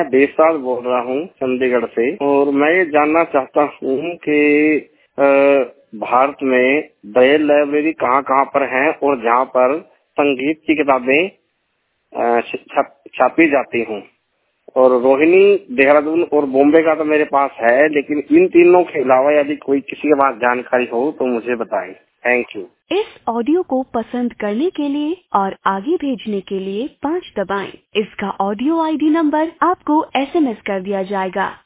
मैं बेसाल बोल रहा हूँ चंडीगढ़ से। और मैं ये जानना चाहता हूँ कि भारत में ब्रेल लाइब्रेरी कहाँ कहाँ पर है और जहाँ पर संगीत की किताबें छापी जाती हूँ। और रोहिणी, देहरादून और बॉम्बे का तो मेरे पास है, लेकिन इन तीनों के अलावा यदि कोई किसी के पास जानकारी हो तो मुझे बताएं। Thank you. इस ऑडियो को पसंद करने के लिए और आगे भेजने के लिए 5 दबाएं। इसका ऑडियो आईडी नंबर आपको SMS कर दिया जाएगा।